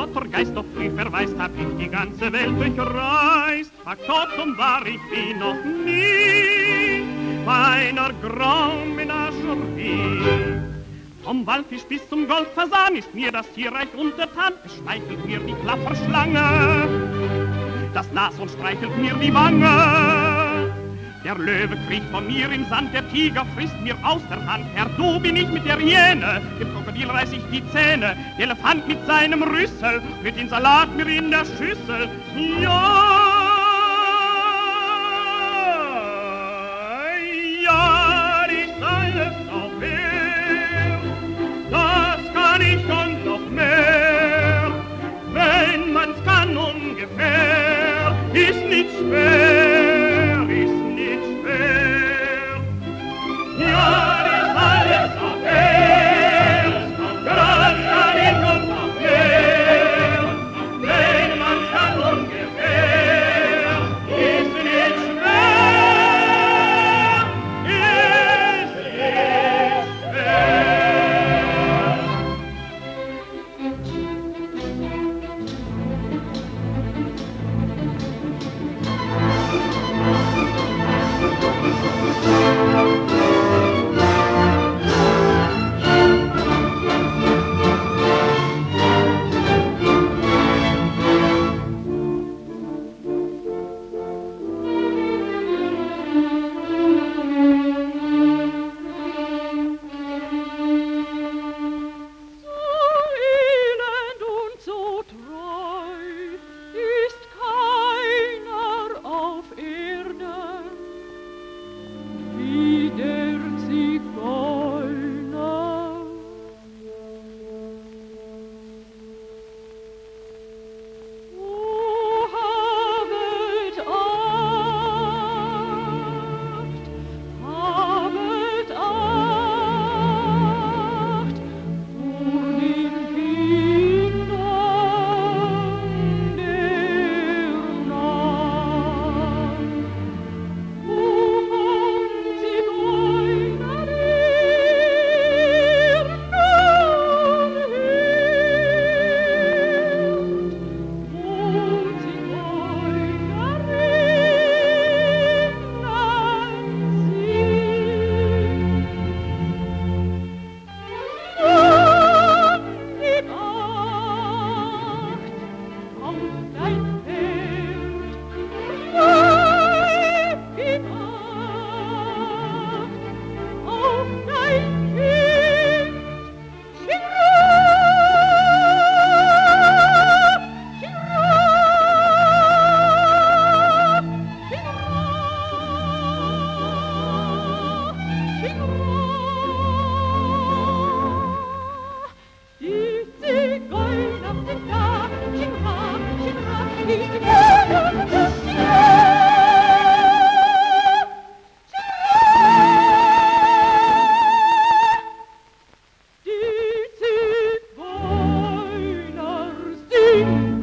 vor Geist, doch früh verweist, hab ich die ganze Welt durchreist. Faktotum war ich wie noch nie bei einer Grand Menagerie. Vom Waldfisch bis zum Goldfasan ist mir das Tierreich untertan. Es schmeichelt mir die Klapperschlange, das Nashorn streichelt mir die Wange. Der Löwe kriecht von mir im Sand, der Tiger frisst mir aus der Hand. Herr, du bin ich mit der Hyäne, dem Krokodil reiß ich die Zähne. Der Elefant mit seinem Rüssel wird den Salat mir in der Schüssel. Ja, ja, ist alles auf mehr. Das kann ich und noch mehr. Wenn man's kann ungefähr, ist nicht schwer, ist nicht schwer. Ja, ist alles auf mehr. Das kann ich und noch mehr. Wenn man's kann ungefähr, ist nicht schwer, ist nicht schwer. Sing!